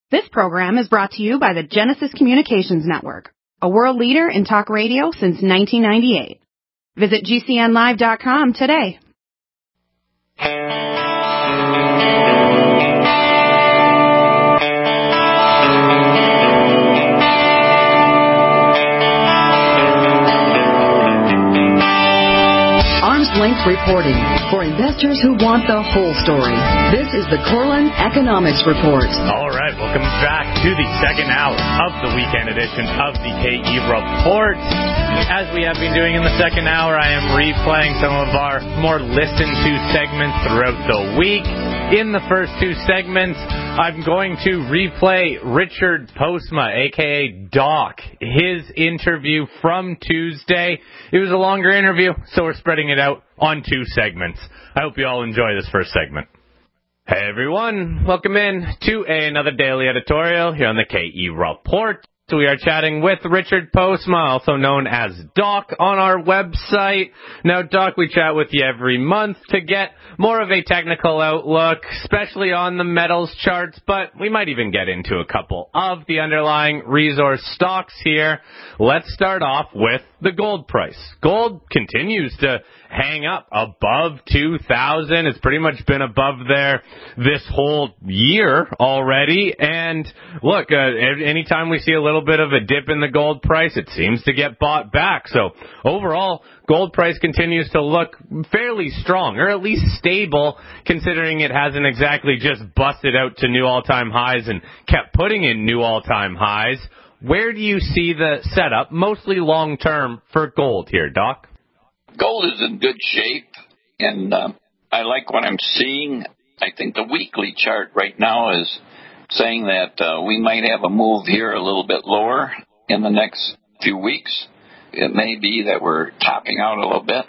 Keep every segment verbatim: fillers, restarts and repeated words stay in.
This program is brought to you by the Genesis Communications Network, a world leader in talk radio since nineteen ninety-eight. Visit G C N live dot com today. Arms Length Reporting for investors who want the whole story. This is the Corlin Economics Report. All right, welcome back to the second hour of the weekend edition of the K E Report. As we have been doing in the second hour, I am replaying some of our more listened to segments throughout the week. In the first two segments, I'm going to replay Richard Postma, a k a. Doc, his interview from Tuesday. It was a longer interview, so we're spreading it out on two segments. I hope you all enjoy this first segment. Hey everyone, welcome in to another daily editorial here on the K E Report. We are chatting with Richard Postma, also known as Doc, on our website. Now, Doc, we chat with you every month to get more of a technical outlook, especially on the metals charts, but we might even get into a couple of the underlying resource stocks here. Let's start off with the gold price. Gold continues to hang up above two thousand. It's pretty much been above there this whole year already. And look, uh, anytime we see a little bit of a dip in the gold price, it seems to get bought back. So overall, gold price continues to look fairly strong, or at least stable, considering it hasn't exactly just busted out to new all-time highs and kept putting in new all-time highs. Where do you see the setup, mostly long-term, for gold here, Doc? Gold is in good shape, and uh, I like what I'm seeing. I think the weekly chart right now is saying that uh, we might have a move here a little bit lower in the next few weeks. It may be that we're topping out a little bit,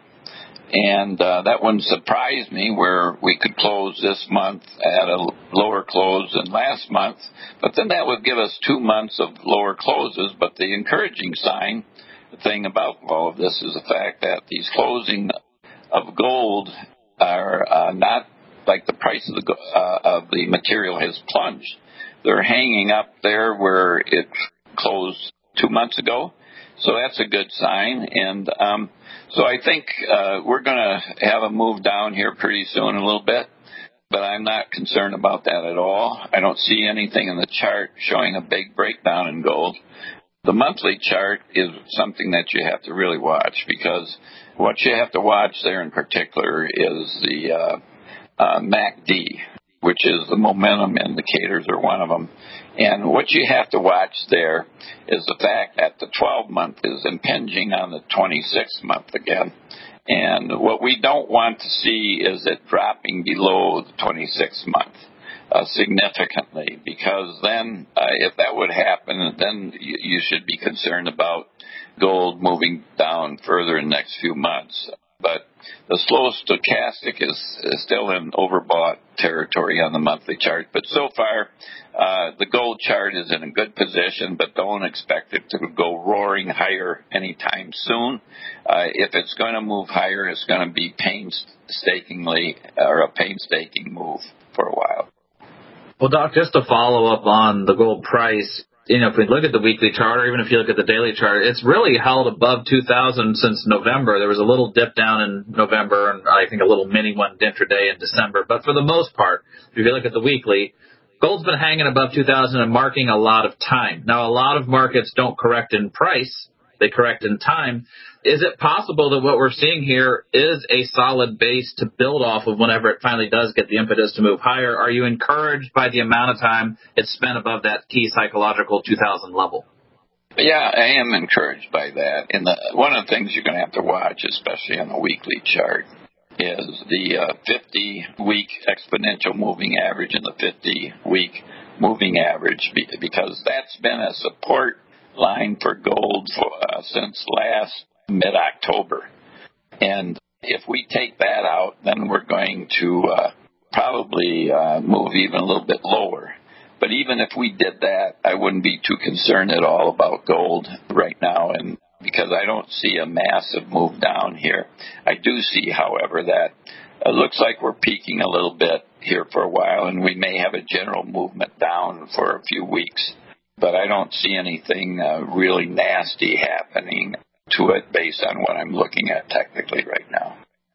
and uh, that wouldn't surprise me where we could close this month at a lower close than last month, but then that would give us two months of lower closes. But the encouraging sign, the thing about all of this is the fact that these closing of gold are uh, not like the price of the uh, of the material has plunged. They're hanging up there where it closed two months ago, so that's a good sign. And um, so I think uh, we're going to have a move down here pretty soon, a little bit, but I'm not concerned about that at all. I don't see anything in the chart showing a big breakdown in gold. The monthly chart is something that you have to really watch, because what you have to watch there in particular is the uh, uh, M A C D, which is the momentum indicators, or one of them. And what you have to watch there is the fact that the twelve-month is impinging on the twenty-six month again. And what we don't want to see is it dropping below the twenty-six month. Uh, significantly, because then uh, if that would happen, then you, you should be concerned about gold moving down further in the next few months. But the slow stochastic is, is still in overbought territory on the monthly chart. But so far, uh, the gold chart is in a good position, but don't expect it to go roaring higher anytime soon. Uh, if it's going to move higher, it's going to be painstakingly, or a painstaking move for a while. Well, Doc, just to follow up on the gold price, you know, if we look at the weekly chart, or even if you look at the daily chart, it's really held above two thousand since November. There was a little dip down in November, and I think a little mini one intraday in December. But for the most part, if you look at the weekly, gold's been hanging above two thousand and marking a lot of time. Now, a lot of markets don't correct in price. They correct in time. Is it possible that what we're seeing here is a solid base to build off of whenever it finally does get the impetus to move higher? Are you encouraged by the amount of time it's spent above that key psychological two thousand level? Yeah, I am encouraged by that. And the, one of the things you're going to have to watch, especially on the weekly chart, is the uh, fifty-week exponential moving average and the fifty-week moving average, because that's been a support line for gold for, uh, since last mid-October. And if we take that out, then we're going to uh, probably uh, move even a little bit lower. But even if we did that, I wouldn't be too concerned at all about gold right now, and because I don't see a massive move down here. I do see, however, that it looks like we're peaking a little bit here for a while, and we may have a general movement down for a few weeks. But I don't see anything uh, really nasty happening to it based on what I'm looking at technically right now.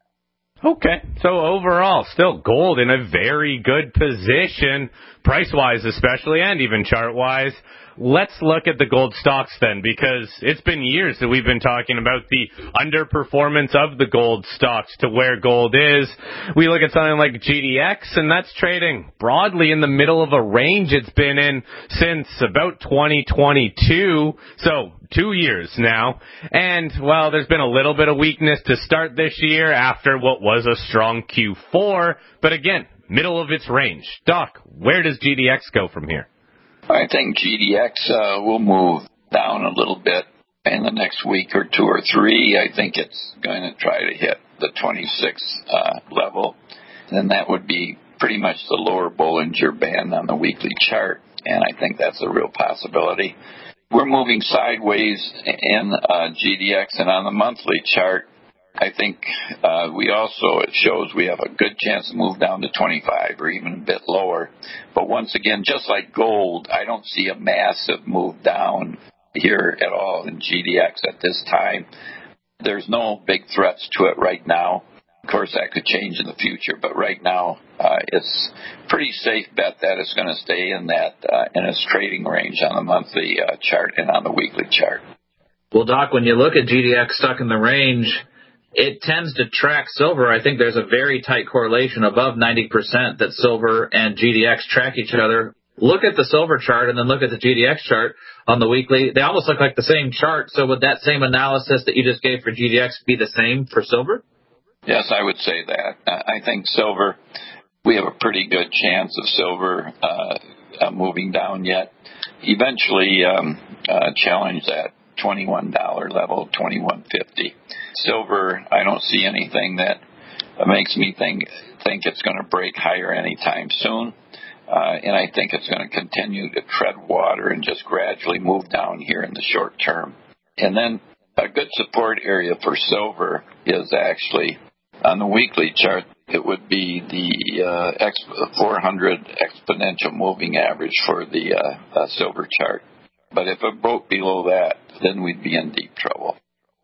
Okay, so overall, still gold in a very good position, price-wise especially, and even chart-wise. Let's look at the gold stocks then, because it's been years that we've been talking about the underperformance of the gold stocks to where gold is. We look at something like G D X, and that's trading broadly in the middle of a range it's been in since about twenty twenty-two, so two years now. And, well, there's been a little bit of weakness to start this year after what was a strong Q four, but again, middle of its range. Doc, where does G D X go from here? I think G D X uh, will move down a little bit in the next week or two or three. I think it's going to try to hit the twenty-six uh, level. Then that would be pretty much the lower Bollinger Band on the weekly chart, and I think that's a real possibility. We're moving sideways in uh, G D X, and on the monthly chart, I think uh, we also, it shows we have a good chance to move down to twenty-five or even a bit lower. But once again, just like gold, I don't see a massive move down here at all in G D X at this time. There's no big threats to it right now. Of course, that could change in the future, but right now uh, it's pretty safe bet that it's going to stay in that uh, in its trading range on the monthly uh, chart and on the weekly chart. Well, Doc, when you look at G D X stuck in the range, it tends to track silver. I think there's a very tight correlation above ninety percent that silver and G D X track each other. Look at the silver chart and then look at the G D X chart on the weekly. They almost look like the same chart. So would that same analysis that you just gave for G D X be the same for silver? Yes, I would say that. I think silver, we have a pretty good chance of silver uh, uh, moving down yet. Eventually um, uh, challenge that twenty-one dollars level, twenty-one fifty. Silver, I don't see anything that makes me think think it's going to break higher anytime soon. Uh, and I think it's going to continue to tread water and just gradually move down here in the short term. And then a good support area for silver is actually on the weekly chart. It would be the uh, four hundred exponential moving average for the uh, uh, silver chart. But if it broke below that, then we'd be in deep trouble.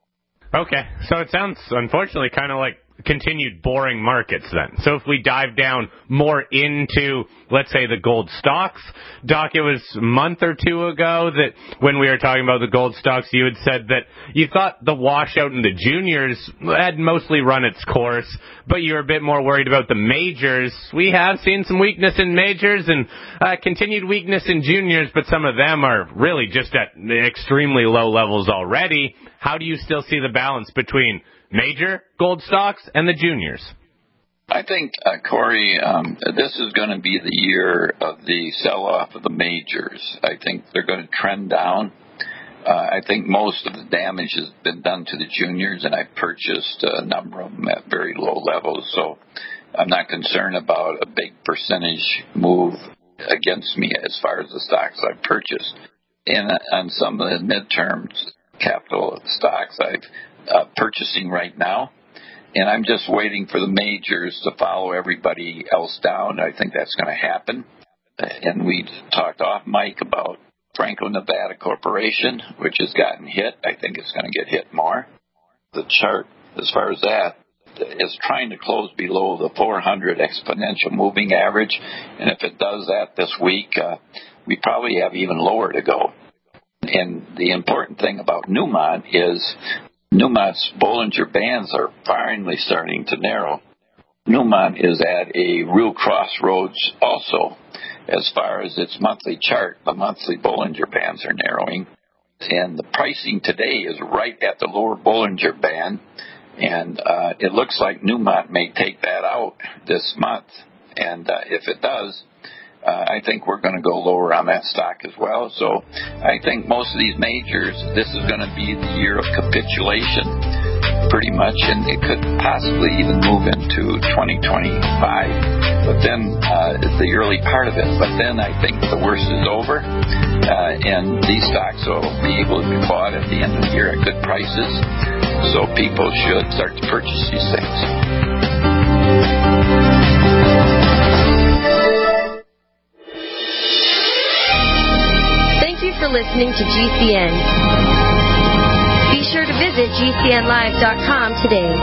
Okay, so it sounds, unfortunately, kind of like continued boring markets then. So if we dive down more into, let's say, the gold stocks, Doc, it was a month or two ago that when we were talking about the gold stocks, you had said that you thought the washout in the juniors had mostly run its course, but you were a bit more worried about the majors. We have seen some weakness in majors and uh, continued weakness in juniors, but some of them are really just at extremely low levels already. How do you still see the balance between major gold stocks and the juniors? I think, uh, Corey, um, this is going to be the year of the sell-off of the majors. I think they're going to trend down. Uh, I think most of the damage has been done to the juniors, and I've purchased a number of them at very low levels, so I'm not concerned about a big percentage move against me as far as the stocks I've purchased. And on some of the midterm capital stocks I've uh, purchasing right now, and I'm just waiting for the majors to follow everybody else down. I think that's going to happen. And we talked off mic about Franco-Nevada Corporation, which has gotten hit. I think it's going to get hit more. The chart, as far as that, is trying to close below the four hundred exponential moving average. And if it does that this week, uh, we probably have even lower to go. And the important thing about Newmont is Newmont's Bollinger Bands are finally starting to narrow. Newmont is at a real crossroads also as far as its monthly chart. The monthly Bollinger Bands are narrowing. And the pricing today is right at the lower Bollinger Band. And uh, it looks like Newmont may take that out this month. And uh, if it does, Uh, I think we're going to go lower on that stock as well. So I think most of these majors, this is going to be the year of capitulation pretty much, and it could possibly even move into twenty twenty-five. But then uh, it's the early part of it. But then I think the worst is over, uh, and these stocks will be able to be bought at the end of the year at good prices. So people should start to purchase these things. for listening to G C N. Be sure to visit G C N live dot com today.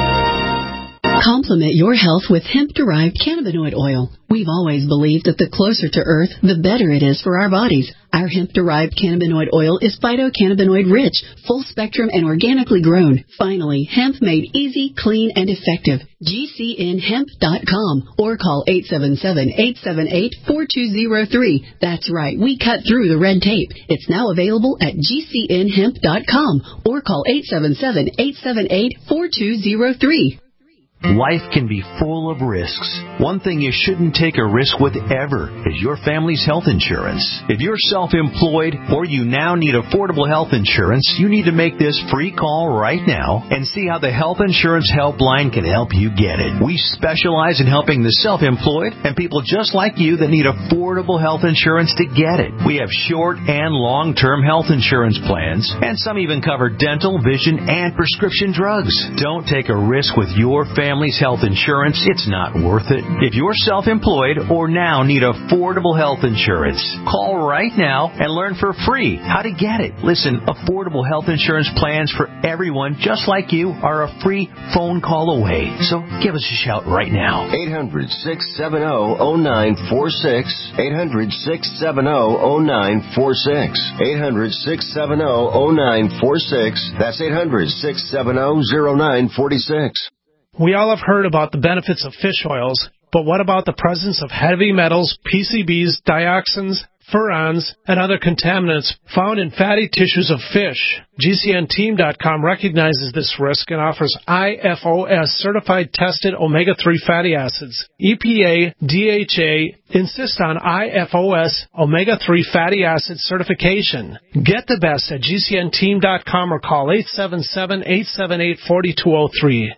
Complement your health with hemp-derived cannabinoid oil. We've always believed that the closer to Earth, the better it is for our bodies. Our hemp-derived cannabinoid oil is phytocannabinoid-rich, full-spectrum, and organically grown. Finally, hemp made easy, clean, and effective. G C N hemp dot com or call eight seven seven, eight seven eight, four two zero three. That's right, we cut through the red tape. It's now available at G C N hemp dot com or call eight seven seven, eight seven eight, four two zero three. Life can be full of risks. One thing you shouldn't take a risk with ever is your family's health insurance. If you're self-employed or you now need affordable health insurance, you need to make this free call right now and see how the Health Insurance Helpline can help you get it. We specialize in helping the self-employed and people just like you that need affordable health insurance to get it. We have short and long-term health insurance plans, and some even cover dental, vision, and prescription drugs. Don't take a risk with your family. Family's health insurance, it's not worth it. If you're self-employed or now need affordable health insurance, call right now and learn for free how to get it. Listen, affordable health insurance plans for everyone just like you are a free phone call away. So give us a shout right now. eight hundred, six seven zero, zero nine four six. eight hundred, six seven zero, zero nine four six. eight hundred, six seven zero, zero nine four six. That's eight hundred, six seven zero, zero nine four six. We all have heard about the benefits of fish oils, but what about the presence of heavy metals, P C Bs, dioxins, furans, and other contaminants found in fatty tissues of fish? G C N team dot com recognizes this risk and offers I F O S certified tested omega three fatty acids. E P A, D H A insist on I F O S omega three fatty acid certification. Get the best at G C N team dot com or call eight seven seven, eight seven eight, four two zero three.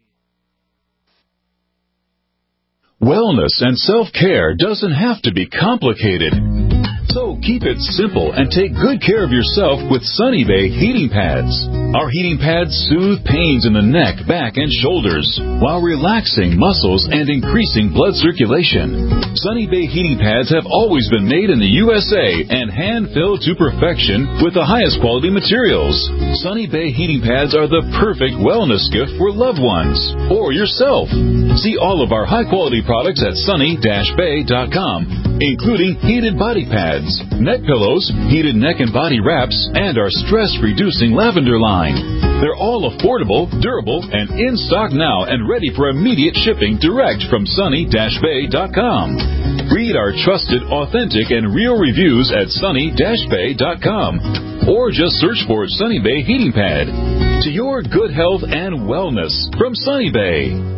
Wellness and self-care doesn't have to be complicated. So keep it simple and take good care of yourself with Sunny Bay heating pads. Our heating pads soothe pains in the neck, back, and shoulders while relaxing muscles and increasing blood circulation. Sunny Bay heating pads have always been made in the U S A and hand-filled to perfection with the highest quality materials. Sunny Bay heating pads are the perfect wellness gift for loved ones or yourself. See all of our high-quality products at sunny dash bay dot com, including heated body pads, neck pillows, heated neck and body wraps, and our stress-reducing lavender line. They're all affordable, durable, and in stock now and ready for immediate shipping direct from sunny dash bay dot com. Read our trusted, authentic, and real reviews at sunny dash bay dot com or just search for Sunny Bay Heating Pad. To your good health and wellness from Sunny Bay.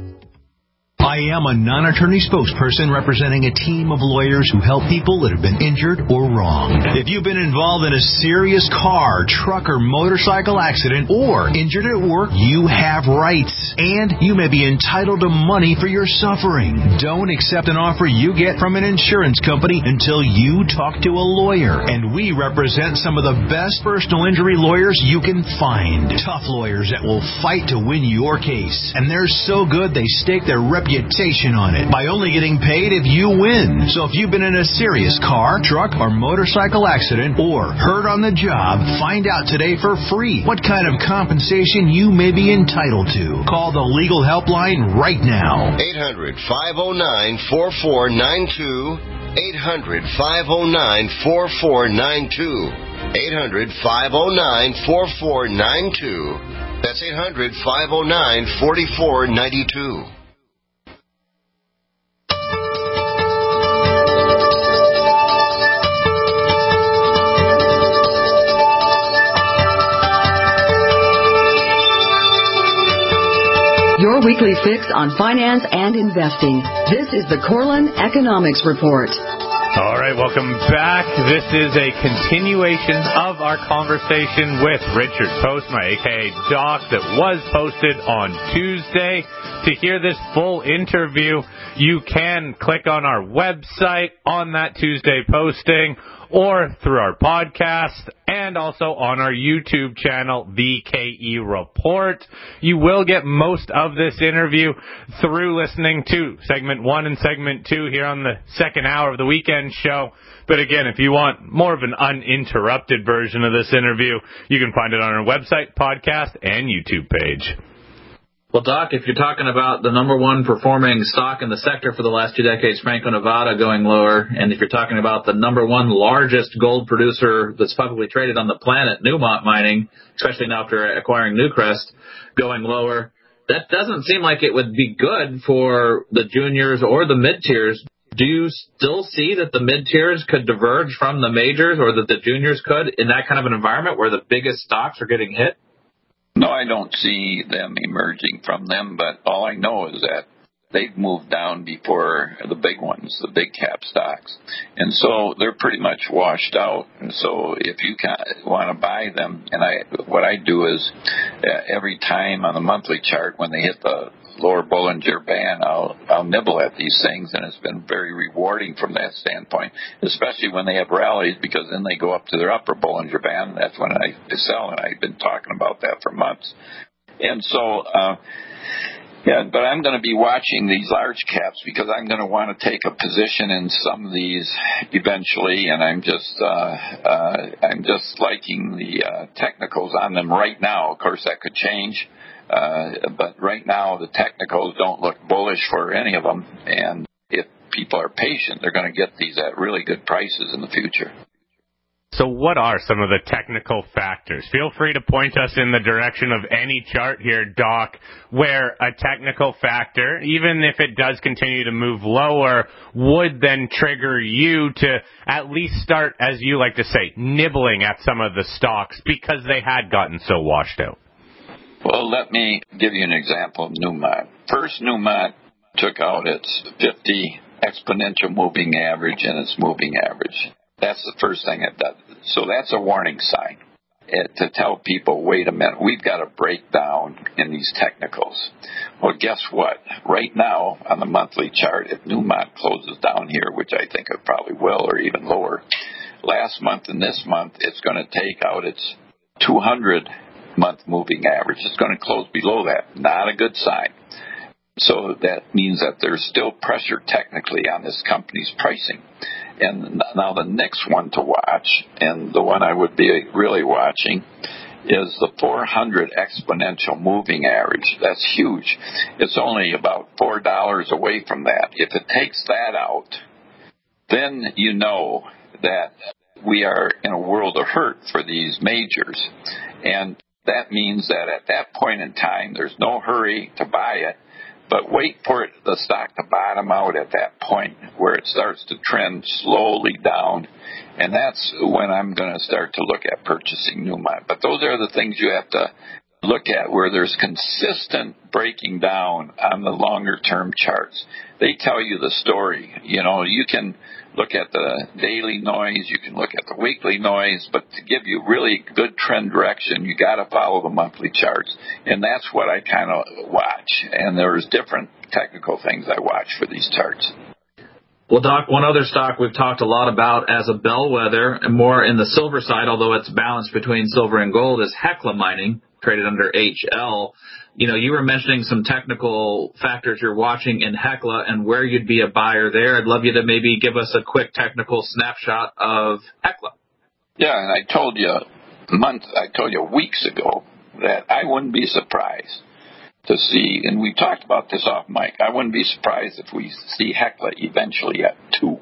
I am a non-attorney spokesperson representing a team of lawyers who help people that have been injured or wronged. If you've been involved in a serious car, truck, or motorcycle accident or injured at work, you have rights, and you may be entitled to money for your suffering. Don't accept an offer you get from an insurance company until you talk to a lawyer, and we represent some of the best personal injury lawyers you can find. Tough lawyers that will fight to win your case, and they're so good they stake their reputation on it by only getting paid if you win. So if you've been in a serious car, truck, or motorcycle accident or hurt on the job, find out today for free what kind of compensation you may be entitled to. Call the Legal Helpline right now. eight hundred, five oh nine, four four nine two. eight hundred, five oh nine, four four nine two. eight hundred, five oh nine, four four nine two. That's eight hundred, five oh nine, four four nine two. Your weekly fix on finance and investing. This is the Corlin Economics Report. All right, welcome back. This is a continuation of our conversation with Richard Postma, a k a. Doc, that was posted on Tuesday. To hear this full interview, you can click on our website on that Tuesday posting, or through our podcast and also on our YouTube channel, The K E Report. You will get most of this interview through listening to segment one and segment two here on the second hour of the weekend show. But again, if you want more of an uninterrupted version of this interview, you can find it on our website, podcast, and YouTube page. Well, Doc, if you're talking about the number one performing stock in the sector for the last two decades, Franco-Nevada, going lower, and if you're talking about the number one largest gold producer that's publicly traded on the planet, Newmont Mining, especially now after acquiring Newcrest, going lower, that doesn't seem like it would be good for the juniors or the mid-tiers. Do you still see that the mid-tiers could diverge from the majors, or that the juniors could, in that kind of an environment where the biggest stocks are getting hit? No, I don't see them emerging from them, but all I know is that they've moved down before the big ones, the big cap stocks. And so they're pretty much washed out. And so if you want to buy them, and I, what I do is uh, every time on the monthly chart when they hit the lower Bollinger Band, I'll, I'll nibble at these things, and it's been very rewarding from that standpoint, especially when they have rallies, because then they go up to their upper Bollinger Band, and that's when I sell, and I've been talking about that for months. And so, uh, yeah, but I'm going to be watching these large caps because I'm going to want to take a position in some of these eventually, and I'm just uh, uh, I'm just liking the uh, technicals on them right now. Of course, that could change. Uh, but right now, the technicals don't look bullish for any of them. And if people are patient, they're going to get these at really good prices in the future. So what are some of the technical factors? Feel free to point us in the direction of any chart here, Doc, where a technical factor, even if it does continue to move lower, would then trigger you to at least start, as you like to say, nibbling at some of the stocks because they had gotten so washed out. Well, let me give you an example of Newmont. First, Newmont took out its fifty exponential moving average and its moving average. That's the first thing it does. So that's a warning sign it, to tell people, wait a minute, we've got a breakdown in these technicals. Well, guess what? Right now, on the monthly chart, if Newmont closes down here, which I think it probably will, or even lower, last month and this month, it's going to take out its two hundred month moving average. It's going to close below that. Not a good sign. So that means that there's still pressure technically on this company's pricing. And now the next one to watch, and the one I would be really watching, is the four hundred exponential moving average. That's huge. It's only about four dollars away from that. If it takes that out, then you know that we are in a world of hurt for these majors. And that means that at that point in time, there's no hurry to buy it, but wait for it, the stock to bottom out at that point where it starts to trend slowly down. And that's when I'm going to start to look at purchasing Newmont. But those are the things you have to look at where there's consistent breaking down on the longer-term charts. They tell you the story. You know, you can look at the daily noise, you can look at the weekly noise, but to give you really good trend direction, you got to follow the monthly charts. And that's what I kind of watch. And there's different technical things I watch for these charts. Well, Doc, one other stock we've talked a lot about as a bellwether, and more in the silver side, although it's balanced between silver and gold, is Hecla Mining, traded under H L. You know, you were mentioning some technical factors you're watching in Hecla and where you'd be a buyer there. I'd love you to maybe give us a quick technical snapshot of Hecla. Yeah, and I told you months, I told you weeks ago that I wouldn't be surprised to see, and we talked about this off mic, I wouldn't be surprised if we see Hecla eventually at two.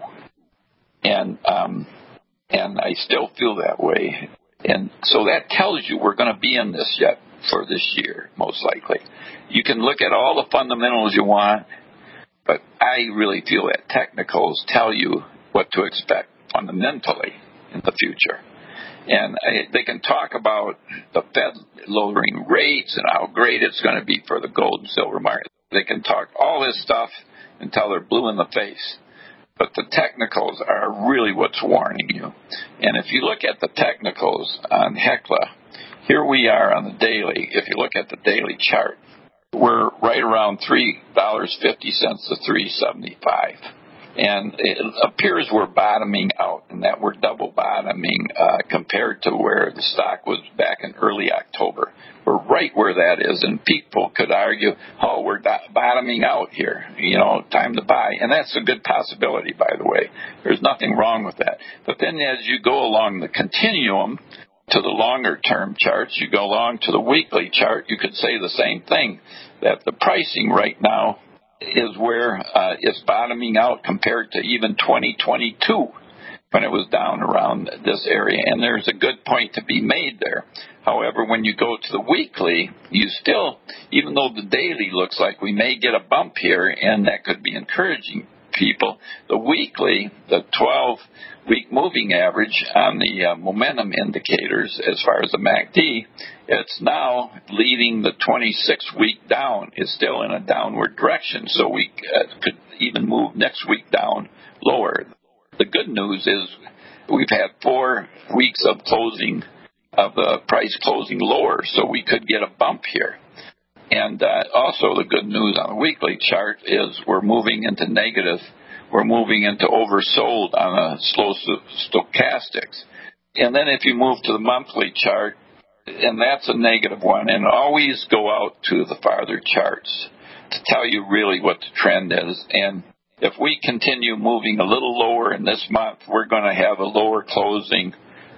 And um, and I still feel that way. And so that tells you we're going to be in this yet for this year, most likely. You can look at all the fundamentals you want, but I really feel that technicals tell you what to expect fundamentally in the future. And I, they can talk about the Fed lowering rates and how great it's going to be for the gold and silver market. They can talk all this stuff until they're blue in the face. But the technicals are really what's warning you. And if you look at the technicals on Hecla, here we are on the daily. If you look at the daily chart, we're right around three dollars and fifty cents to three dollars and seventy-five cents. And it appears we're bottoming out, and that we're double bottoming uh, compared to where the stock was back in early October. We're right where that is, and people could argue, oh, we're do- bottoming out here, you know, time to buy. And that's a good possibility, by the way. There's nothing wrong with that. But then as you go along the continuum to the longer-term charts, you go along to the weekly chart, you could say the same thing, that the pricing right now is where uh, it's bottoming out compared to even twenty twenty-two when it was down around this area. And there's a good point to be made there. However, when you go to the weekly, you still, even though the daily looks like we may get a bump here, and that could be encouraging people, the weekly, the twelve-week moving average on the uh, momentum indicators as far as the M A C D, it's now leading the twenty-six week down. It's still in a downward direction, so we uh, could even move next week down lower. The good news is we've had four weeks of closing, of the price closing lower, so we could get a bump here. And uh, also the good news on the weekly chart is we're moving into negative. We're moving into oversold on a slow stochastics. And then if you move to the monthly chart, and that's a negative one, and always go out to the farther charts to tell you really what the trend is. And if we continue moving a little lower in this month, we're going to have a lower closing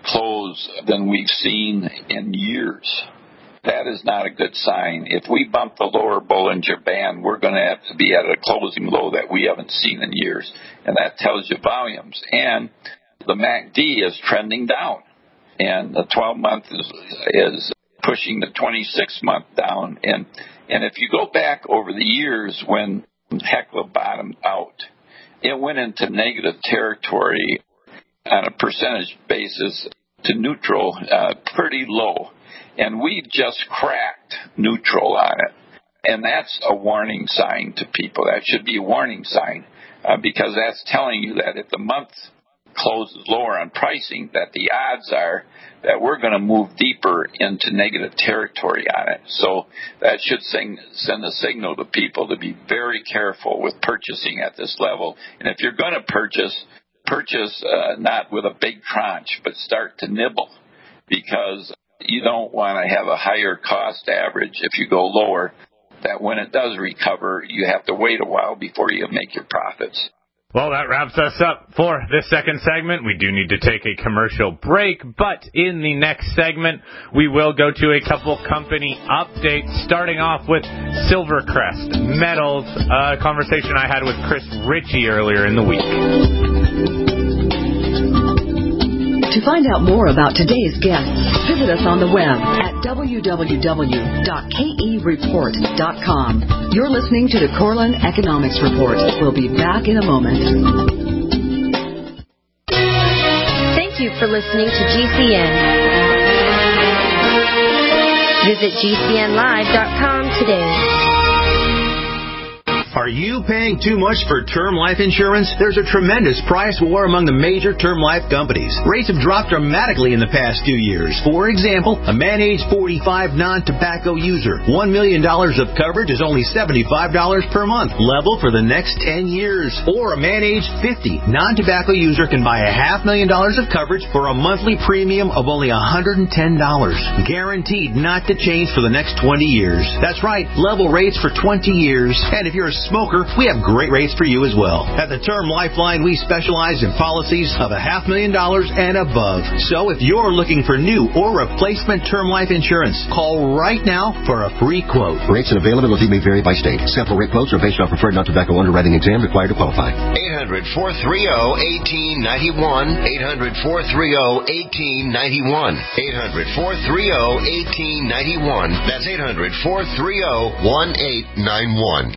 close than we've seen in years. That is not a good sign. If we bump the lower Bollinger Band, we're going to have to be at a closing low that we haven't seen in years, and that tells you volumes. And the M A C D is trending down, and the twelve-month is, is pushing the twenty-six month down. And and if you go back over the years when Hecla bottomed out, it went into negative territory on a percentage basis to neutral, uh, pretty low. And we've just cracked neutral on it. And that's a warning sign to people. That should be a warning sign uh, because that's telling you that if the month closes lower on pricing, that the odds are that we're going to move deeper into negative territory on it. So that should sing, send a signal to people to be very careful with purchasing at this level. And if you're going to purchase, purchase uh, not with a big tranche, but start to nibble, because you don't want to have a higher cost average if you go lower, that when it does recover, you have to wait a while before you make your profits. Well, that wraps us up for this second segment. We do need to take a commercial break, but in the next segment, we will go to a couple company updates, starting off with Silvercrest Metals, a conversation I had with Chris Ritchie earlier in the week. To find out more about today's guests, visit us on the web at w w w dot k e report dot com. You're listening to the Corlin Economics Report. We'll be back in a moment. Thank you for listening to G C N. Visit g c n live dot com today. Are you paying too much for term life insurance? There's a tremendous price war among the major term life companies. Rates have dropped dramatically in the past two years. For example, a man age forty-five non-tobacco user, one million dollars of coverage is only seventy-five dollars per month, level for the next ten years. Or a man age fifty non-tobacco user can buy a half million dollars of coverage for a monthly premium of only one hundred ten dollars. Guaranteed not to change for the next twenty years. That's right, level rates for twenty years. And if you're a smoker, we have great rates for you as well. At the Term Lifeline, we specialize in policies of a half million dollars and above. So if you're looking for new or replacement term life insurance, call right now for a free quote. Rates and availability may vary by state. Sample rate quotes are based on preferred non-tobacco underwriting exam required to qualify. eight hundred, four three zero, one eight nine one. eight hundred, four three zero, one eight nine one. eight hundred, four three zero, one eight nine one. That's eight hundred, four three zero, one eight nine one.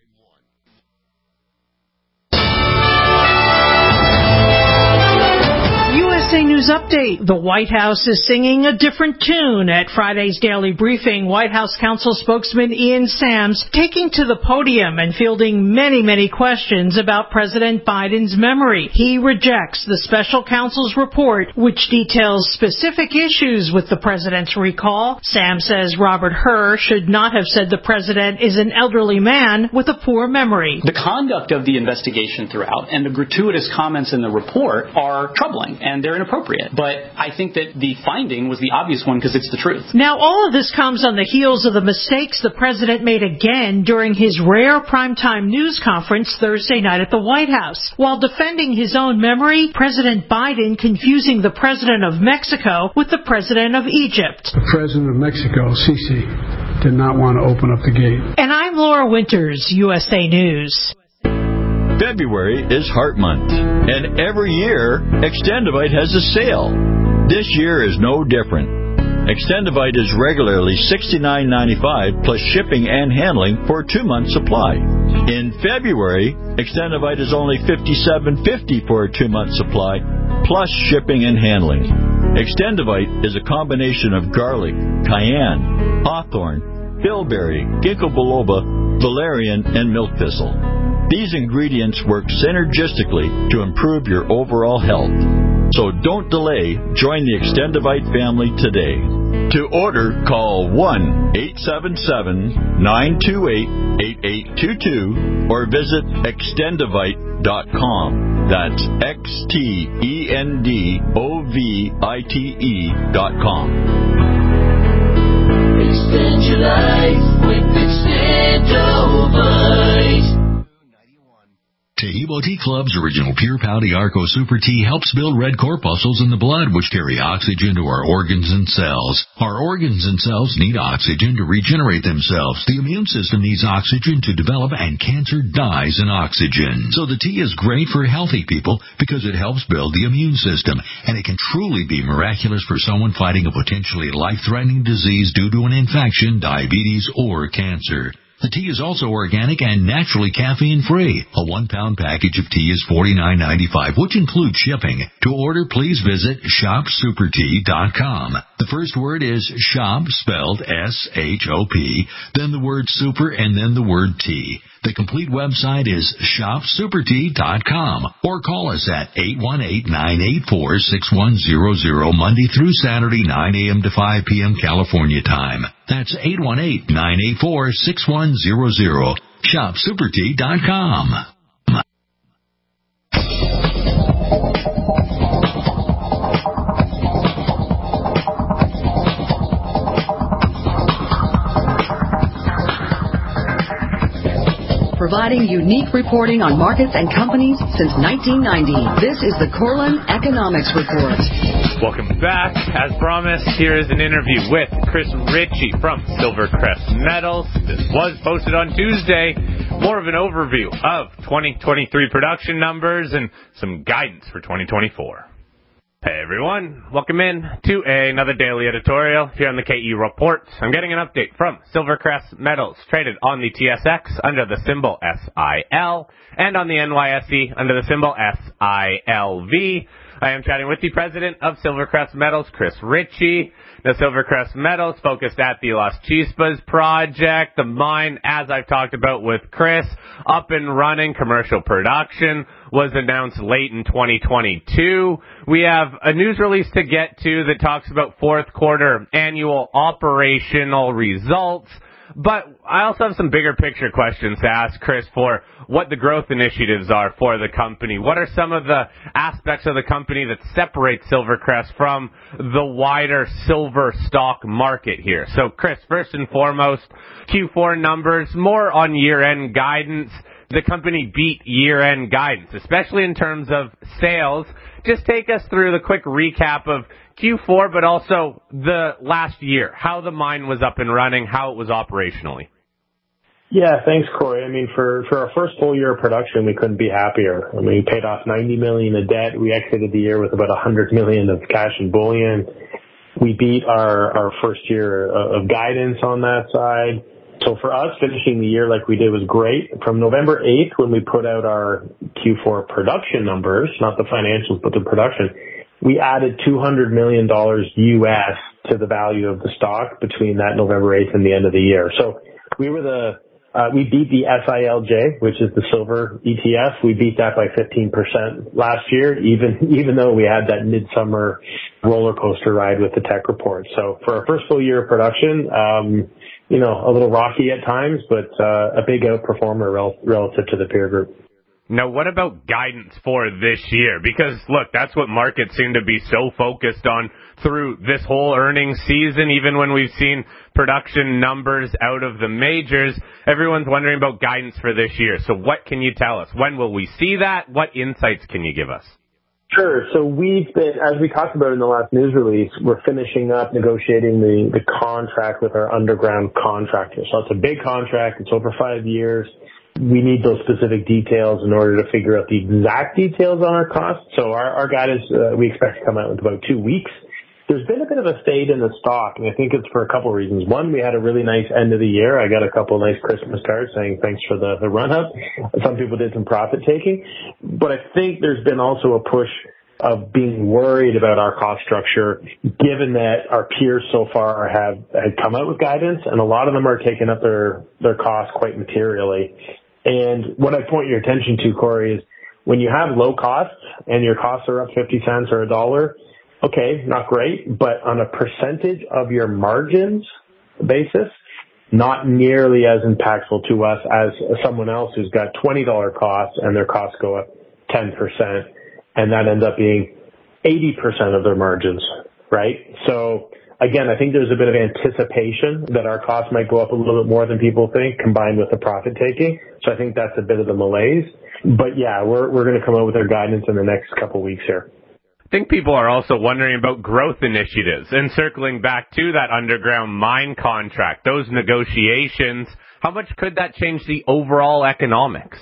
U S A A News Update. The White House is singing a different tune. At Friday's daily briefing, White House counsel spokesman Ian Sams taking to the podium and fielding many, many questions about President Biden's memory. He rejects the special counsel's report, which details specific issues with the president's recall. Sam says Robert Hur should not have said the president is an elderly man with a poor memory. The conduct of the investigation throughout and the gratuitous comments in the report are troubling, and they're inappropriate. But I think that the finding was the obvious one because it's the truth. Now, all of this comes on the heels of the mistakes the president made again during his rare primetime news conference Thursday night at the White House. While defending his own memory, President Biden confusing the president of Mexico with the president of Egypt. The president of Mexico, Sisi, did not want to open up the gate. And I'm Laura Winters, U S A News. February is Heart Month, and every year, Extendivite has a sale. This year is no different. Extendivite is regularly sixty-nine ninety-five plus shipping and handling for a two-month supply. In February, Extendivite is only fifty-seven fifty for a two-month supply plus shipping and handling. Extendivite is a combination of garlic, cayenne, hawthorn, bilberry, ginkgo biloba, valerian, and milk thistle. These ingredients work synergistically to improve your overall health. So don't delay. Join the Extendivite family today. To order, call one eight seven seven, nine two eight, eight eight two two or visit extendivite dot com. That's X T E N D O V I T E dot com. Extend your life with Extendivite. Taheebo Tea Club's original Pure Pouty Arco Super Tea helps build red corpuscles in the blood, which carry oxygen to our organs and cells. Our organs and cells need oxygen to regenerate themselves. The immune system needs oxygen to develop, and cancer dies in oxygen. So the tea is great for healthy people because it helps build the immune system, and it can truly be miraculous for someone fighting a potentially life-threatening disease due to an infection, diabetes, or cancer. The tea is also organic and naturally caffeine-free. A one-pound package of tea is forty-nine ninety-five, which includes shipping. To order, please visit shop super tea dot com. The first word is shop, spelled S H O P, then the word super, and then the word tea. The complete website is shop super tea dot com, or call us at eight one eight, nine eight four, six one zero zero Monday through Saturday, nine a.m. to five p.m. California time. That's eight one eight, nine eight four, six one zero zero. shop super tea dot com. Providing unique reporting on markets and companies since nineteen ninety. This is the Corlin Economics Report. Welcome back. As promised, here is an interview with Chris Ritchie from Silvercrest Metals. This was posted on Tuesday. More of an overview of twenty twenty-three production numbers and some guidance for twenty twenty-four. Hey everyone, welcome in to another daily editorial here on the K E Report. I'm getting an update from Silvercrest Metals, traded on the T S X under the symbol S I L and on the N Y S E under the symbol S I L V. I am chatting with the president of Silvercrest Metals, Chris Ritchie. Now, Silvercrest Metals focused at the Las Chispas project. The mine, as I've talked about with Chris, up and running. Commercial production was announced late in twenty twenty-two. We have a news release to get to that talks about fourth quarter annual operational results. But I also have some bigger picture questions to ask Chris for what the growth initiatives are for the company. What are some of the aspects of the company that separate Silvercrest from the wider silver stock market here? So, Chris, first and foremost, Q four numbers, more on year-end guidance. The company beat year-end guidance, especially in terms of sales. Just take us through the quick recap of Q four, but also the last year, how the mine was up and running, how it was operationally. Yeah, thanks, Corey. I mean, for, for our first full year of production, we couldn't be happier. I mean, we paid off ninety million dollars of debt. We exited the year with about one hundred million dollars of cash and bullion. We beat our, our first year of guidance on that side. So for us, finishing the year like we did was great. From November eighth, when we put out our Q four production numbers, not the financials, but the production, we added two hundred million dollars U S to the value of the stock between that November eighth and the end of the year. So we were the, uh, we beat the S I L J, which is the silver E T F. We beat that by fifteen percent last year, even, even though we had that midsummer roller coaster ride with the tech report. So for our first full year of production, um, you know, a little rocky at times, but, uh, a big outperformer rel- relative to the peer group. Now, what about guidance for this year? Because, look, that's what markets seem to be so focused on through this whole earnings season. Even when we've seen production numbers out of the majors, everyone's wondering about guidance for this year. So what can you tell us? When will we see that? What insights can you give us? Sure. So we've been, as we talked about in the last news release, we're finishing up negotiating the, the contract with our underground contractor. So it's a big contract. It's over five years. We need those specific details in order to figure out the exact details on our costs. So our, our guidance, uh, we expect to come out in about two weeks. There's been a bit of a fade in the stock, and I think it's for a couple of reasons. One, we had a really nice end of the year. I got a couple of nice Christmas cards saying thanks for the, the run-up. Some people did some profit-taking. But I think there's been also a push of being worried about our cost structure, given that our peers so far have, have come out with guidance, and a lot of them are taking up their, their costs quite materially. And what I point your attention to, Corey, is when you have low costs and your costs are up fifty cents or a dollar, okay, not great, but on a percentage of your margins basis, not nearly as impactful to us as someone else who's got twenty dollars costs and their costs go up ten percent, and that ends up being eighty percent of their margins, right? So again, I think there's a bit of anticipation that our costs might go up a little bit more than people think, combined with the profit taking. So I think that's a bit of the malaise. But yeah, we're we're going to come out with our guidance in the next couple of weeks here. I think people are also wondering about growth initiatives and circling back to that underground mine contract, those negotiations. How much could that change the overall economics?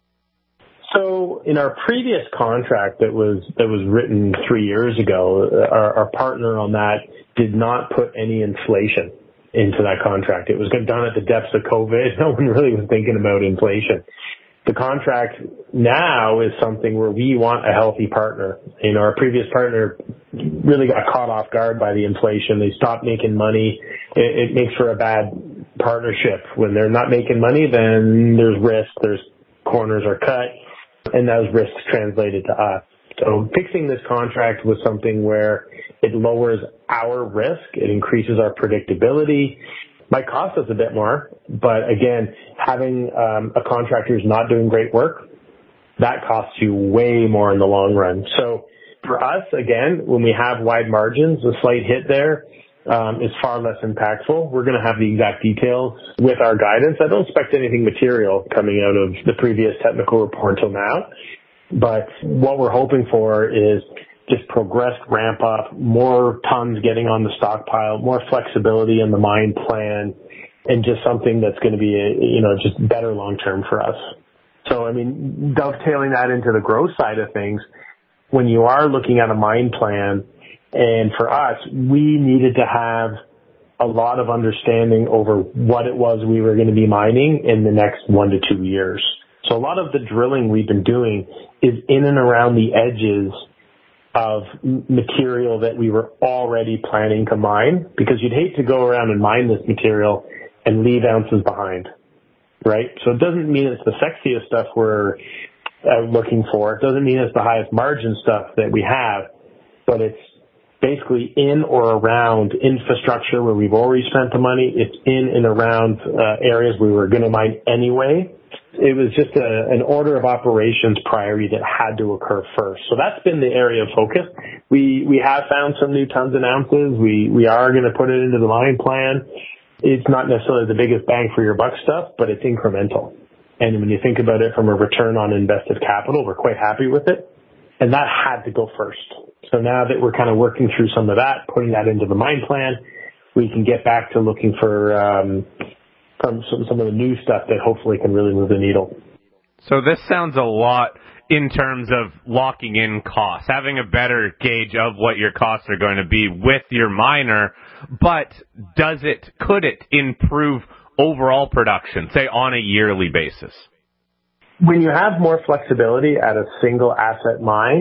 So in our previous contract that was that was written three years ago, our, our partner on that did not put any inflation into that contract. It was done at the depths of COVID. No one really was thinking about inflation. The contract now is something where we want a healthy partner. You know, our previous partner really got caught off guard by the inflation. They stopped making money. It, it makes for a bad partnership. When they're not making money, then there's risk, there's corners are cut, and those risks translated to us. So fixing this contract was something where it lowers our risk, it increases our predictability. Might cost us a bit more, but again, having um, a contractor who's not doing great work, that costs you way more in the long run. So for us, again, when we have wide margins, a slight hit there um, is far less impactful. We're going to have the exact details with our guidance. I don't expect anything material coming out of the previous technical report until now. But what we're hoping for is just progressed ramp up, more tons getting on the stockpile, more flexibility in the mine plan, and just something that's going to be, you know, just better long term for us. So, I mean, dovetailing that into the growth side of things, when you are looking at a mine plan, and for us, we needed to have a lot of understanding over what it was we were going to be mining in the next one to two years. So a lot of the drilling we've been doing is in and around the edges of material that we were already planning to mine, because you'd hate to go around and mine this material and leave ounces behind, right? So it doesn't mean it's the sexiest stuff we're uh, looking for. It doesn't mean it's the highest margin stuff that we have, but it's basically in or around infrastructure where we've already spent the money. It's in and around uh, areas we were going to mine anyway. It was just a, an order of operations priority that had to occur first. So that's been the area of focus. We we have found some new tons and ounces. We we are going to put it into the mine plan. It's not necessarily the biggest bang for your buck stuff, but it's incremental. And when you think about it from a return on invested capital, we're quite happy with it. And that had to go first. So now that we're kind of working through some of that, putting that into the mine plan, we can get back to looking for um, some, some of the new stuff that hopefully can really move the needle. So this sounds a lot in terms of locking in costs, having a better gauge of what your costs are going to be with your miner. But does it, could it improve overall production, say on a yearly basis? When you have more flexibility at a single asset mine,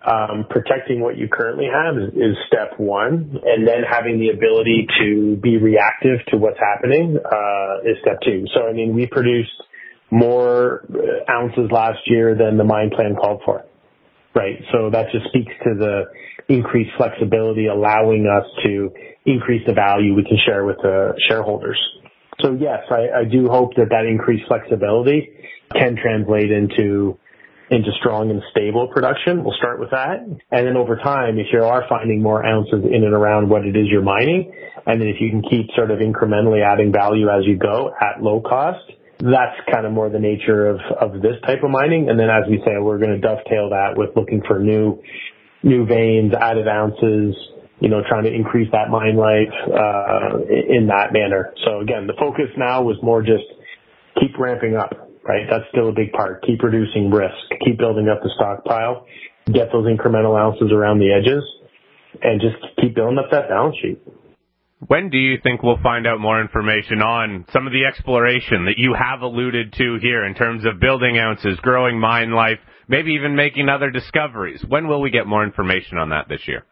um, protecting what you currently have is, is step one, and then having the ability to be reactive to what's happening uh, is step two. So, I mean, we produced more ounces last year than the mine plan called for, right? So that just speaks to the increased flexibility, allowing us to increase the value we can share with the shareholders. So yes, I, I do hope that that increased flexibility can translate into into strong and stable production. We'll start with that. And then over time, if you are finding more ounces in and around what it is you're mining, and then if you can keep sort of incrementally adding value as you go at low cost, that's kind of more the nature of, of this type of mining. And then as we say, we're going to dovetail that with looking for new, new veins, added ounces, you know, trying to increase that mine life, uh, in that manner. So again, the focus now was more just keep ramping up. Right, that's still a big part. Keep reducing risk. Keep building up the stockpile. Get those incremental ounces around the edges, and just keep building up that balance sheet. When do you think we'll find out more information on some of the exploration that you have alluded to here in terms of building ounces, growing mine life, maybe even making other discoveries? When will we get more information on that this year?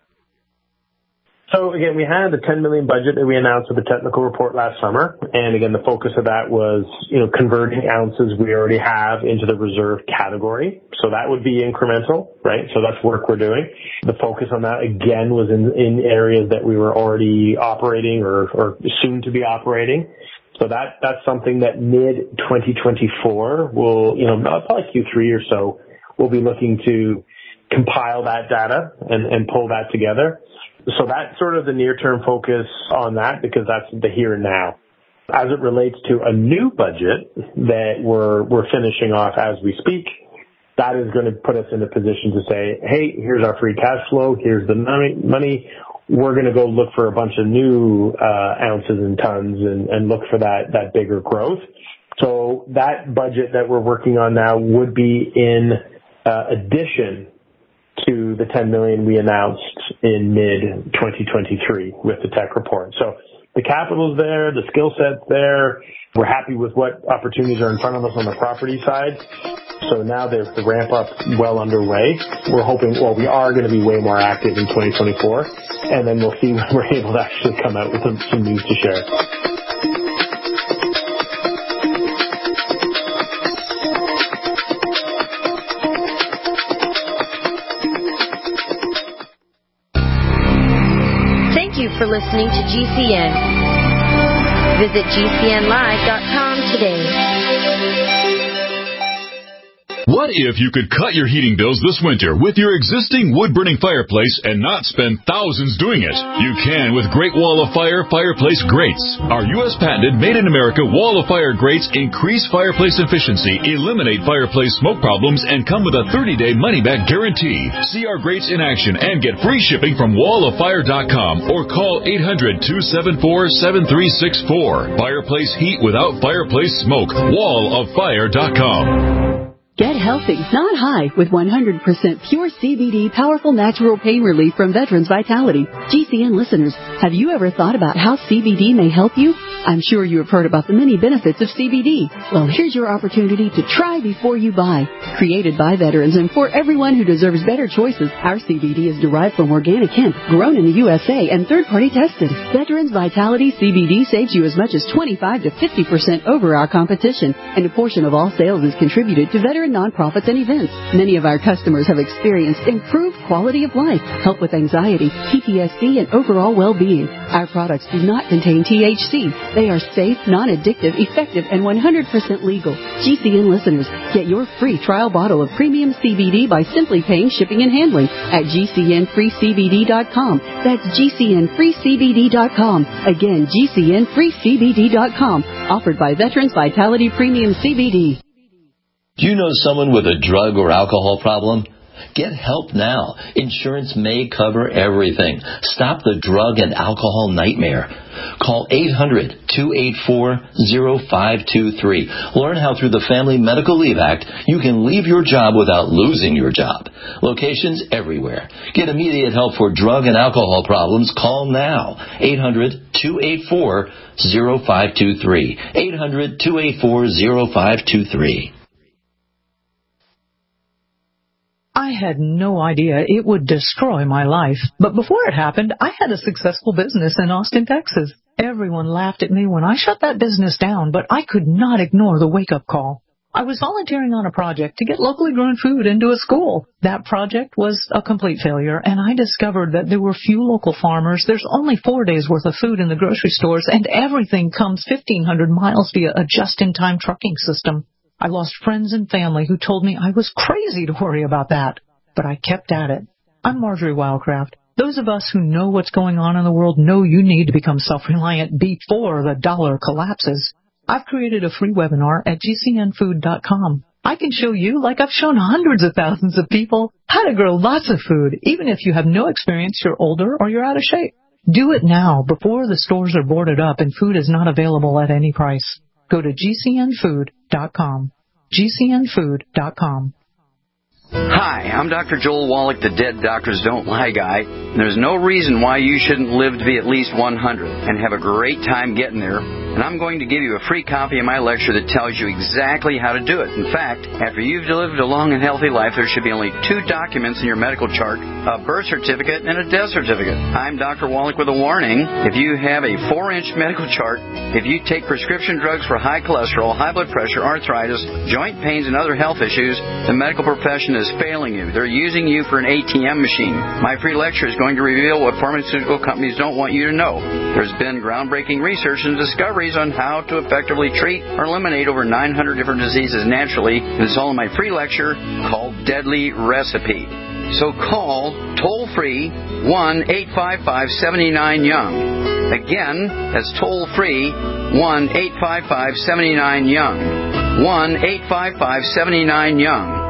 So again, we had the ten million budget that we announced with the technical report last summer. And again, the focus of that was, you know, converting ounces we already have into the reserve category. So that would be incremental, right? So that's work we're doing. The focus on that again was in, in areas that we were already operating or, or soon to be operating. So that, that's something that mid twenty twenty-four will, you know, probably Q three or so, we'll be looking to compile that data and, and pull that together. So that's sort of the near-term focus on that, because that's the here and now. As it relates to a new budget that we're we're finishing off as we speak, that is going to put us in a position to say, hey, here's our free cash flow, here's the money. money. We're going to go look for a bunch of new uh, ounces and tons and, and look for that, that bigger growth. So that budget that we're working on now would be in uh, addition to the ten million we announced in mid twenty twenty-three with the tech report. So the capital's there, the skill set's there. We're happy with what opportunities are in front of us on the property side. So now there's the ramp up well underway. We're hoping, well, we are going to be way more active in twenty twenty-four, and then we'll see when we're able to actually come out with some, some news to share. For listening to G C N. Visit G C N live dot com today. What if you could cut your heating bills this winter with your existing wood-burning fireplace and not spend thousands doing it? You can with Great Wall of Fire Fireplace Grates. Our U S patented made-in-America Wall of Fire grates increase fireplace efficiency, eliminate fireplace smoke problems, and come with a thirty-day money-back guarantee. See our grates in action and get free shipping from wall of fire dot com or call eight hundred, two seven four, seven three six four. Fireplace heat without fireplace smoke. wall of fire dot com. Get healthy, not high, with one hundred percent pure C B D powerful natural pain relief from Veterans Vitality. G C N listeners, have you ever thought about how C B D may help you? I'm sure you have heard about the many benefits of C B D. Well, here's your opportunity to try before you buy. Created by veterans and for everyone who deserves better choices, our C B D is derived from organic hemp, grown in the U S A and third-party tested. Veterans Vitality C B D saves you as much as twenty-five to fifty percent over our competition, and a portion of all sales is contributed to veteran nonprofits and events. Many of our customers have experienced improved quality of life, help with anxiety, P T S D, and overall well-being. Our products do not contain T H C. They are safe, non-addictive, effective, and one hundred percent legal. G C N listeners, get your free trial bottle of premium C B D by simply paying shipping and handling at G C N free C B D dot com. That's G C N free C B D dot com. Again, G C N free C B D dot com. Offered by Veterans Vitality Premium C B D. Do you know someone with a drug or alcohol problem? Get help now. Insurance may cover everything. Stop the drug and alcohol nightmare. Call eight hundred, two eight four, zero five two three. Learn how through the Family Medical Leave Act you can leave your job without losing your job. Locations everywhere. Get immediate help for drug and alcohol problems. Call now. eight hundred, two eight four, zero five two three. eight hundred, two eight four, zero five two three. I I had no idea it would destroy my life. But before it happened, I had a successful business in Austin, Texas. Everyone laughed at me when I shut that business down, but I could not ignore the wake-up call. I was volunteering on a project to get locally grown food into a school. That project was a complete failure, and I discovered that there were few local farmers. There's only four days' worth of food in the grocery stores, and everything comes fifteen hundred miles via a just-in-time trucking system. I lost friends and family who told me I was crazy to worry about that, but I kept at it. I'm Marjorie Wildcraft. Those of us who know what's going on in the world know you need to become self-reliant before the dollar collapses. I've created a free webinar at G C N food dot com. I can show you, like I've shown hundreds of thousands of people, how to grow lots of food, even if you have no experience, you're older, or you're out of shape. Do it now, before the stores are boarded up and food is not available at any price. Go to G C N food dot com. G C N food dot com. Hi, I'm Doctor Joel Wallach, the Dead Doctors Don't Lie guy. There's no reason why you shouldn't live to be at least one hundred and have a great time getting there. And I'm going to give you a free copy of my lecture that tells you exactly how to do it. In fact, after you've lived a long and healthy life, there should be only two documents in your medical chart, a birth certificate and a death certificate. I'm Doctor Wallach with a warning. If you have a four-inch medical chart, if you take prescription drugs for high cholesterol, high blood pressure, arthritis, joint pains, and other health issues, the medical profession is failing you. They're using you for an A T M machine. My free lecture is going to reveal what pharmaceutical companies don't want you to know. There's been groundbreaking research and discoveries on how to effectively treat or eliminate over nine hundred different diseases naturally. And it's all in my free lecture called Deadly Recipe. So call toll-free one eight five five, seven nine, young. Again, that's toll-free one eight five five, seven nine, young. one eight five five, seven nine, young.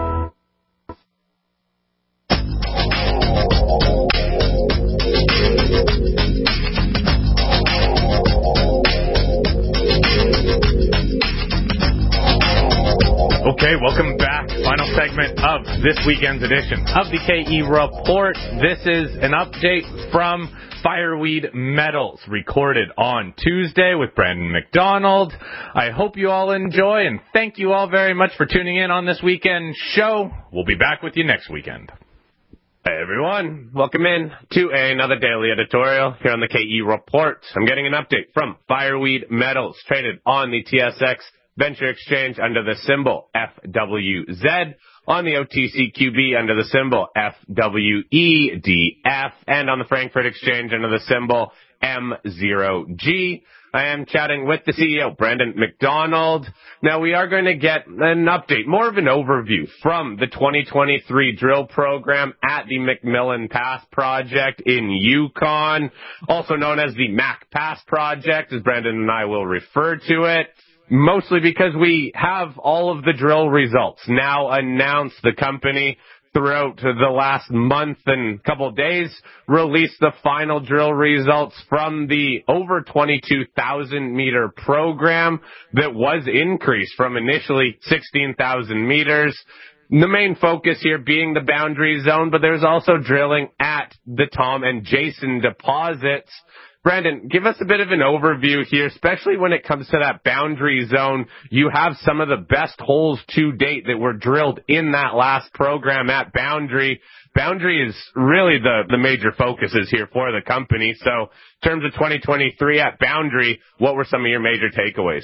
Okay, welcome back. Final segment of this weekend's edition of the K E Report. This is an update from Fireweed Metals, recorded on Tuesday with Brandon McDonald. I hope you all enjoy, and thank you all very much for tuning in on this weekend show. We'll be back with you next weekend. Hey everyone, welcome in to another daily editorial here on the K E Report. I'm getting an update from Fireweed Metals, traded on the T S X Venture Exchange under the symbol F W Z, on the O T C Q B under the symbol F W E D F, and on the Frankfurt Exchange under the symbol M zero G. I am chatting with the C E O, Brandon McDonald. Now, we are going to get an update, more of an overview from the twenty twenty-three drill program at the McMillan Pass Project in Yukon, also known as the Mac Pass Project, as Brandon and I will refer to it. Mostly because we have all of the drill results now announced. The company, throughout the last month and couple of days, released the final drill results from the over twenty-two thousand meter program that was increased from initially sixteen thousand meters. The main focus here being the Boundary Zone, but there's also drilling at the Tom and Jason deposits. Brandon, give us a bit of an overview here, especially when it comes to that Boundary Zone. You have some of the best holes to date that were drilled in that last program at Boundary. Boundary is really the, the major focuses here for the company. So in terms of twenty twenty-three at Boundary, what were some of your major takeaways?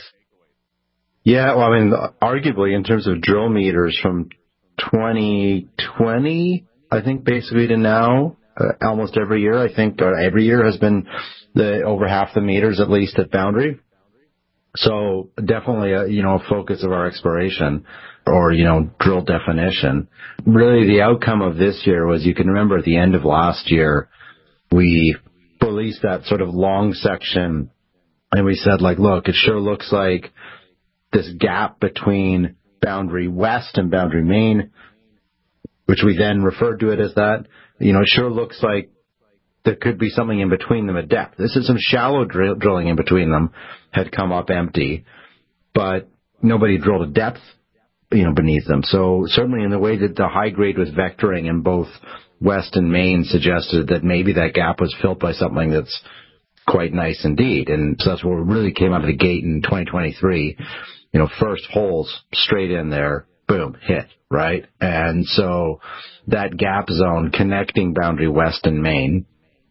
Yeah, well, I mean, arguably in terms of drill meters from twenty twenty, I think basically to now, uh, almost every year, I think, or every year has been the over half the meters at least at Boundary. So definitely a, you know, a focus of our exploration or, you know, drill definition. Really the outcome of this year was, you can remember at the end of last year, we released that sort of long section and we said, like, look, it sure looks like this gap between Boundary West and Boundary Main, which we then referred to it as that, you know, it sure looks like there could be something in between them at depth. This is some shallow drill, drilling in between them had come up empty, but nobody drilled a depth, you know, beneath them. So certainly in the way that the high grade was vectoring in both West and Main suggested that maybe that gap was filled by something that's quite nice indeed. And so that's what really came out of the gate in twenty twenty-three. You know, first holes straight in there, boom, hit, right? And so that gap zone connecting Boundary West and Main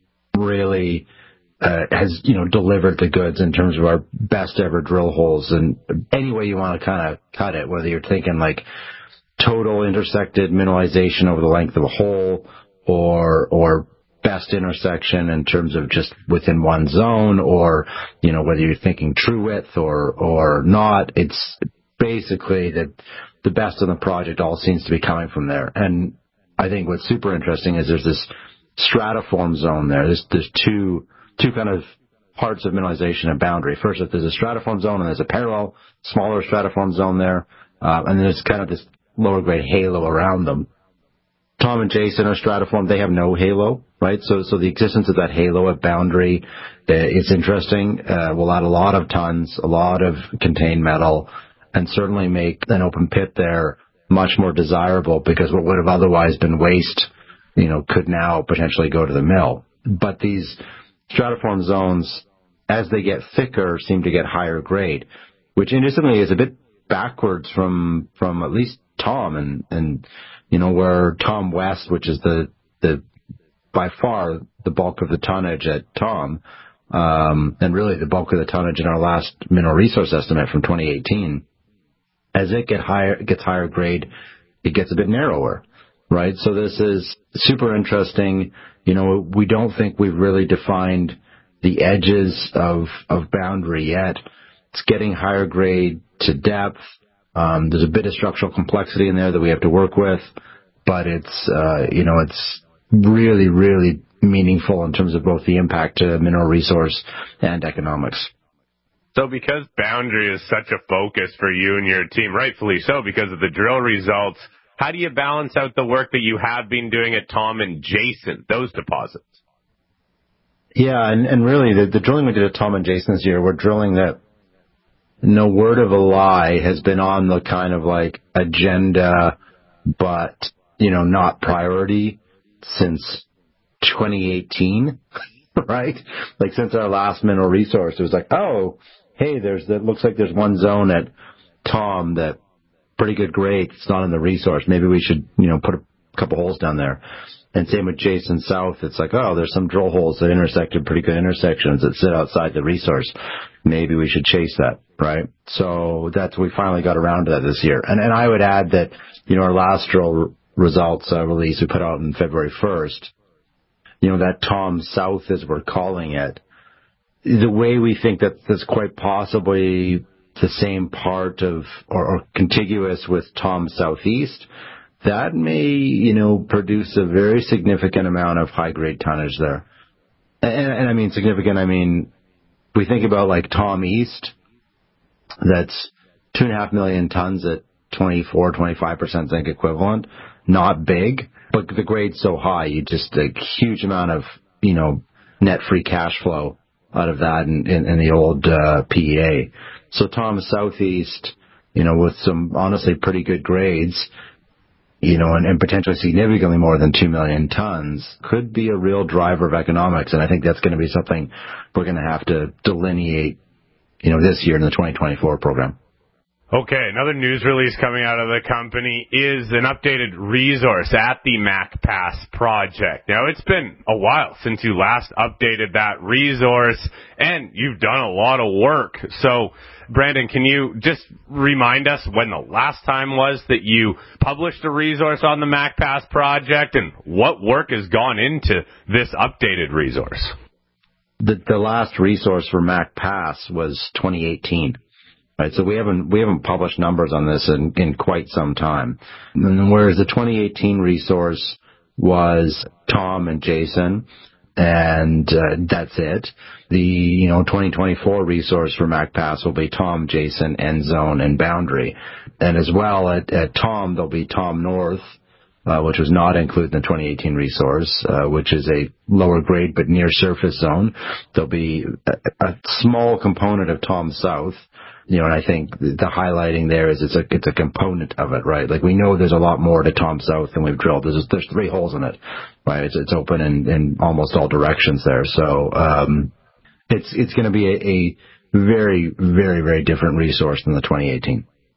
really uh, has, you know, delivered the goods in terms of our best ever drill holes. And any way you want to kind of cut it, whether you're thinking like total intersected mineralization over the length of a hole or, or best intersection in terms of just within one zone, or, you know, whether you're thinking true width or, or not, it's basically that the best in the project all seems to be coming from there. And I think what's super interesting is there's this stratiform zone there. There's, there's two, two kind of parts of mineralization at Boundary. First, there's a stratiform zone and there's a parallel smaller stratiform zone there. Uh, and then there's kind of this lower grade halo around them. Tom and Jason are stratiform. They have no halo, right? So, so the existence of that halo at Boundary uh, is interesting. Uh, will add a lot of tons, a lot of contained metal, and certainly make an open pit there much more desirable, because what would have otherwise been waste, you know, could now potentially go to the mill. But these stratiform zones, as they get thicker, seem to get higher grade, which interestingly is a bit backwards from, from at least Tom and, and, you know, where Tom West, which is the, the, by far the bulk of the tonnage at Tom, um, and really the bulk of the tonnage in our last mineral resource estimate from twenty eighteen, as it get higher, gets higher grade, it gets a bit narrower, right? So this is super interesting. You know, we don't think we've really defined the edges of, of Boundary yet. It's getting higher grade to depth. Um, there's a bit of structural complexity in there that we have to work with, but it's, uh, you know, it's really, really meaningful in terms of both the impact to mineral resource and economics. So because Boundary is such a focus for you and your team, rightfully so, because of the drill results, how do you balance out the work that you have been doing at Tom and Jason, those deposits? Yeah, and, and really the, the drilling we did at Tom and Jason this year, we're drilling that, no word of a lie, has been on the kind of like agenda, but, you know, not priority since twenty eighteen, right? Like since our last mineral resource, it was like, oh, hey, there's that looks like there's one zone at Tom that pretty good grade. It's not in the resource. Maybe we should, you know, put a couple holes down there. And same with Jason South. It's like, oh, there's some drill holes that intersected pretty good intersections that sit outside the resource. Maybe we should chase that, right? So that's, we finally got around to that this year. And, and I would add that, you know, our last drill results uh, release we put out on February first, you know, that Tom South, as we're calling it, the way we think that that's quite possibly the same part of, or, or contiguous with Tom Southeast, that may, you know, produce a very significant amount of high-grade tonnage there. And, and I mean significant, I mean, we think about like Tom East, that's two and a half million tons at twenty-four, twenty-five percent zinc equivalent. Not big, but the grade's so high, you just, a huge amount of, you know, net free cash flow out of that in, in, in the old uh, P E A. So Tom Southeast, you know, with some honestly pretty good grades, you know, and, and potentially significantly more than two million tons, could be a real driver of economics. And I think that's going to be something we're going to have to delineate, you know, this year in the twenty twenty-four program. Okay, another news release coming out of the company is an updated resource at the Mac Pass project. Now, it's been a while since you last updated that resource, and you've done a lot of work. So, Brandon, can you just remind us when the last time was that you published a resource on the Mac Pass project, and what work has gone into this updated resource? The, the last resource for Mac Pass was twenty eighteen. Right, so we haven't we haven't published numbers on this in, in quite some time. And whereas the twenty eighteen resource was Tom and Jason, and uh, that's it. The you know twenty twenty-four resource for Mac Pass will be Tom, Jason, End Zone, and Boundary, and as well at, at Tom there'll be Tom North, uh, which was not included in the twenty eighteen resource, uh, which is a lower grade but near surface zone. There'll be a, a small component of Tom South. You know, and I think the highlighting there is it's a it's a component of it, right? Like we know there's a lot more to Tom South than we've drilled. There's there's three holes in it, right? It's it's open in, in almost all directions there. So um, it's it's going to be a, a very very very different resource than the twenty eighteen.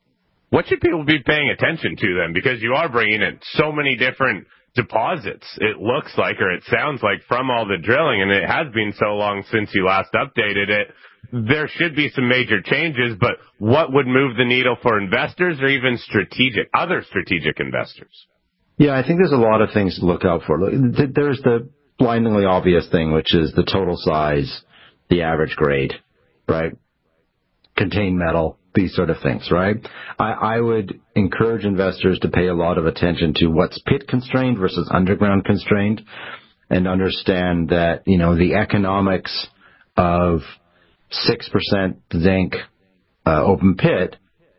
What should people be paying attention to then? Because you are bringing in so many different deposits, it looks like, or it sounds like, from all the drilling, and it has been so long since you last updated it. There should be some major changes, but what would move the needle for investors or even strategic, other strategic investors? Yeah, I think there's a lot of things to look out for. There's the blindingly obvious thing, which is the total size, the average grade, right? Contained metal, these sort of things, right? I, I would encourage investors to pay a lot of attention to what's pit constrained versus underground constrained, and understand that, you know, the economics of six percent zinc uh, open pit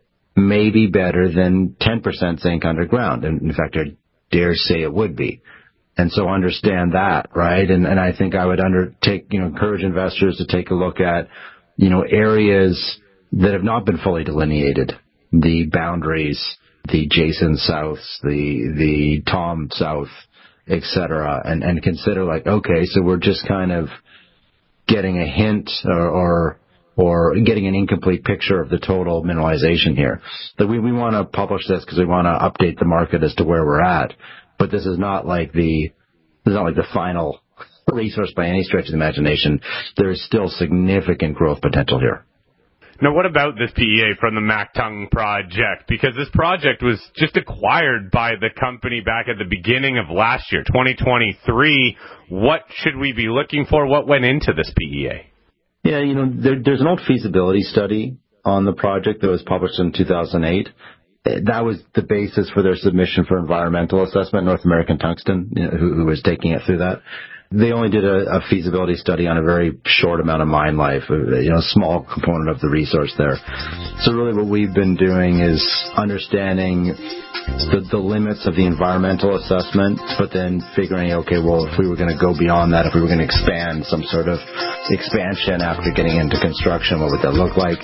may be better than ten percent zinc underground. And in fact, I dare say it would be. And so understand that, right? And, and I think I would undertake, you know, encourage investors to take a look at, you know, areas that have not been fully delineated, the boundaries, the Jason Souths, the, the Tom South, et cetera, and, and consider like, okay, so we're just kind of getting a hint or, or, or getting an incomplete picture of the total mineralization here. That we, we want to publish this because we want to update the market as to where we're at. But this is not like the, this is not like the final resource by any stretch of the imagination. There is still significant growth potential here. Now, what about this P E A from the Mactung project? Because this project was just acquired by the company back at the beginning of last year, twenty twenty-three. What should we be looking for? What went into this P E A? Yeah, you know, there, there's an old feasibility study on the project that was published in two thousand eight. That was the basis for their submission for environmental assessment, North American Tungsten, you know, who, who was taking it through that. They only did a, a feasibility study on a very short amount of mine life, you know, a small component of the resource there. So really what we've been doing is understanding the, the limits of the environmental assessment, but then figuring, okay, well, if we were going to go beyond that, if we were going to expand some sort of expansion after getting into construction, what would that look like?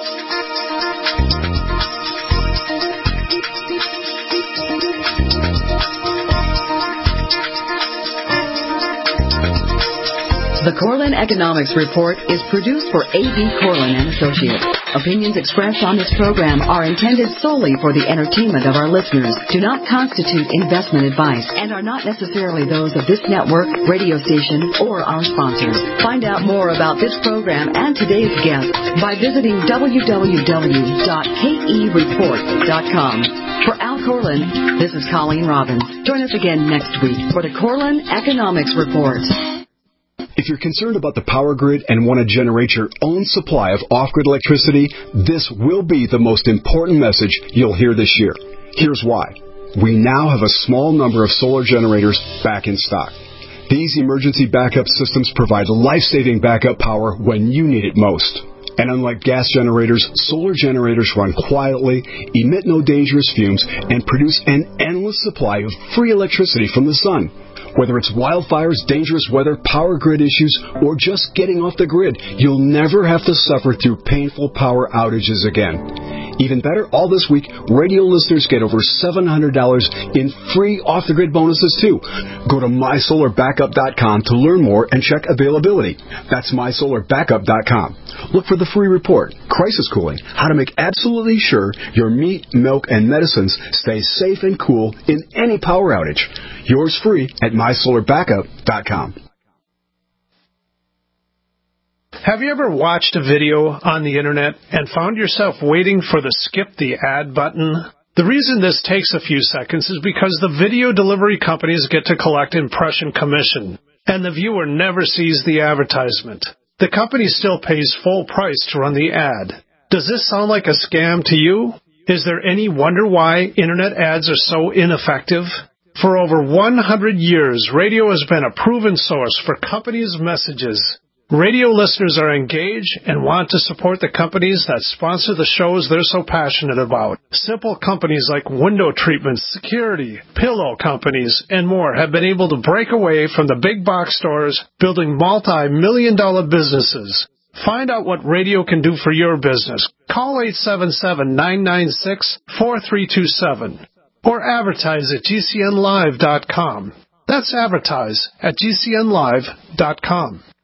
The Corlin Economics Report is produced for A B Corlin and Associates. Opinions expressed on this program are intended solely for the entertainment of our listeners, do not constitute investment advice, and are not necessarily those of this network, radio station, or our sponsors. Find out more about this program and today's guest by visiting w w w dot k e report dot com. For Al Corlin, this is Colleen Robbins. Join us again next week for the Corlin Economics Report. If you're concerned about the power grid and want to generate your own supply of off-grid electricity, this will be the most important message you'll hear this year. Here's why. We now have a small number of solar generators back in stock. These emergency backup systems provide life-saving backup power when you need it most. And unlike gas generators, solar generators run quietly, emit no dangerous fumes, and produce an endless supply of free electricity from the sun. Whether it's wildfires, dangerous weather, power grid issues, or just getting off the grid, you'll never have to suffer through painful power outages again. Even better, all this week, radio listeners get over seven hundred dollars in free off-the-grid bonuses, too. Go to my solar backup dot com to learn more and check availability. That's my solar backup dot com. Look for the free report, Crisis Cooling, how to make absolutely sure your meat, milk, and medicines stay safe and cool in any power outage. Yours free at my solar backup dot com. Have you ever watched a video on the internet and found yourself waiting for the skip the ad button? The reason this takes a few seconds is because the video delivery companies get to collect impression commission, and the viewer never sees the advertisement. The company still pays full price to run the ad. Does this sound like a scam to you? Is there any wonder why internet ads are so ineffective? For over one hundred years, radio has been a proven source for companies' messages. Radio listeners are engaged and want to support the companies that sponsor the shows they're so passionate about. Simple companies like window treatments, security, pillow companies, and more have been able to break away from the big box stores, building multi-million dollar businesses. Find out what radio can do for your business. Call eight seven seven, nine nine six, four three two seven or advertise at G C N live dot com. That's advertise at G C N live dot com.